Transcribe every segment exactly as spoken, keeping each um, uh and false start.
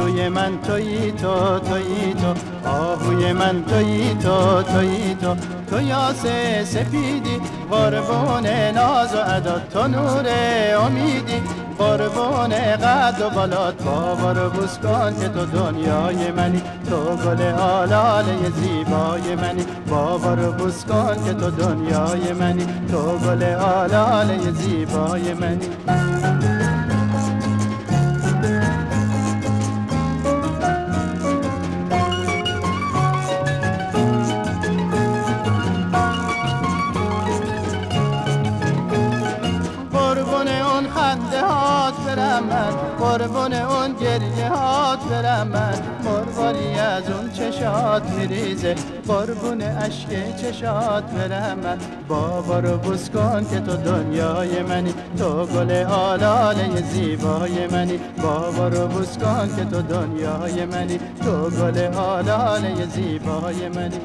روی من تویی تو تویی تو، آهوی من تویی تو تویی تو، تو یاس سپیدی قربون ناز و ادا، تو نور امیدی قربون قد و بالات، بابا رو بوس کن که تو دنیای منی، تو گل آلاله زیبای منی، بابا رو بوس کن که تو دنیای منی، تو گل آلاله زیبای منی. قربون اون خنده هات برم من، قربون اون گریه هات برم من، مرواری از اون چشات میریزه، قربون اشک چشات برم من، بابا رو بوس کن که تو دنیای منی، تو گل آلاله زیبای منی، بابا رو بوس کن که تو دنیای منی، تو گل آلاله زیبای منی.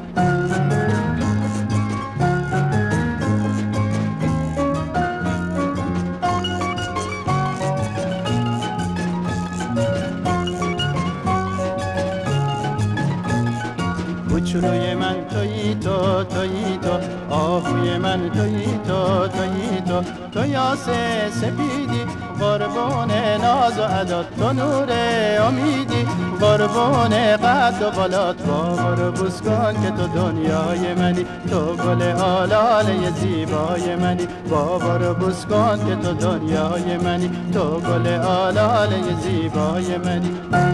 کوچولوی من تویی تو تویی تو، آهوی من تویی تو تویی تو، تو یاس سپیدی قربون ناز و ادا، تو نور امیدی قربون قد و بالات، بابا رو بوس کن که تو دنیای منی، تو گل آلاله زیبای منی، بابا رو بوس کن که تو دنیای منی، تو گل آلاله زیبای منی.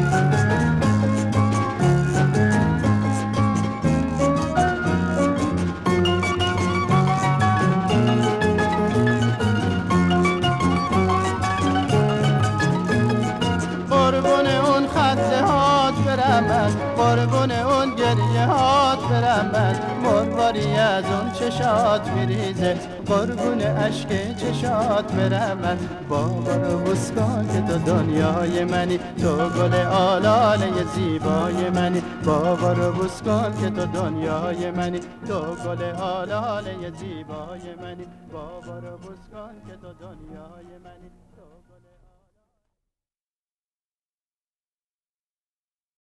قربون اون خنده هات برم من، قربون اون گریه هات برم من، مرواری از اون چشات میریزه، قربون اشک چشات برم من، بابا رو بوس کن که تو دنیای منی، تو گل آلاله زیبای منی، بابا رو بوس کن که تو دنیای منی، تو گل آلاله زیبای منی، بابا رو بوس کن که تو دنیای منی.